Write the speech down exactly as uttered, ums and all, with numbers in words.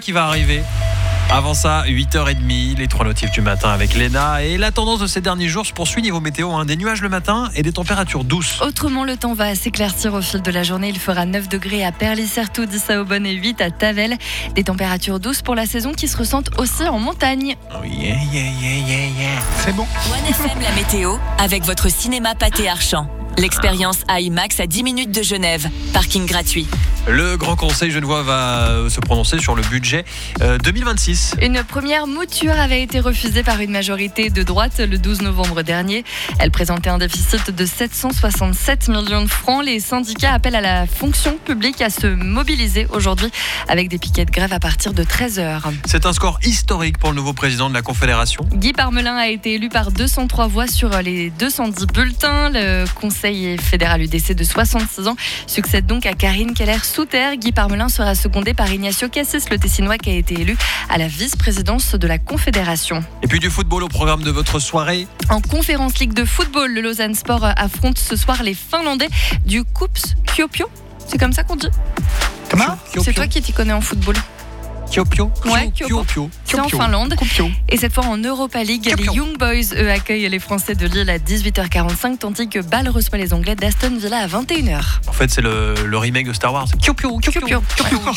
qui va arriver. Avant ça, huit heures trente, les trois notifs du matin avec Léna. Et la tendance de ces derniers jours se poursuit niveau météo. Hein. Des nuages le matin et des températures douces. Autrement, le temps va s'éclaircir au fil de la journée. Il fera neuf degrés à Perly-Certoux, dix à Aubonne et huit à Tavel. Des températures douces pour la saison qui se ressentent aussi en montagne. Oh yeah, yeah, yeah, yeah, yeah. C'est bon. One F M, la météo, avec votre cinéma Pâté Archamp. L'expérience IMAX à dix minutes de Genève. Parking gratuit. Le Grand Conseil genevois va se prononcer sur le budget euh, deux mille vingt-six. Une première mouture avait été refusée par une majorité de droite le douze novembre dernier. Elle présentait un déficit de sept cent soixante-sept millions de francs. Les syndicats appellent à la fonction publique à se mobiliser aujourd'hui avec des piquets de grève à partir de treize heures. C'est un score historique pour le nouveau président de la Confédération. Guy Parmelin a été élu par deux cent trois voix sur les deux cent dix bulletins. Le Conseil fédéral U D C de soixante-six ans succède donc à Karine Keller-Souter. Guy Parmelin sera secondé par Ignacio Cassis, le Tessinois qui a été élu à la vice-présidence de la Confédération. Et puis du football au programme de votre soirée. En Conférence Ligue de football, le Lausanne Sport affronte ce soir les Finlandais du Kups Kuopio. C'est comme ça qu'on dit. Comment ? C'est toi qui t'y connais en football. Kuopio. Ouais, Kuopio. C'est en Finlande. Kuopio. Et cette fois en Europa League, Kuopio. les Young Boys, eux, accueillent les Français de Lille à dix-huit heures quarante-cinq, tandis que Bâle reçoit les Anglais d'Aston Villa à vingt et une heures. En fait, c'est le, le remake de Star Wars. Kuopio, Kuopio, Kuopio. Kuopio.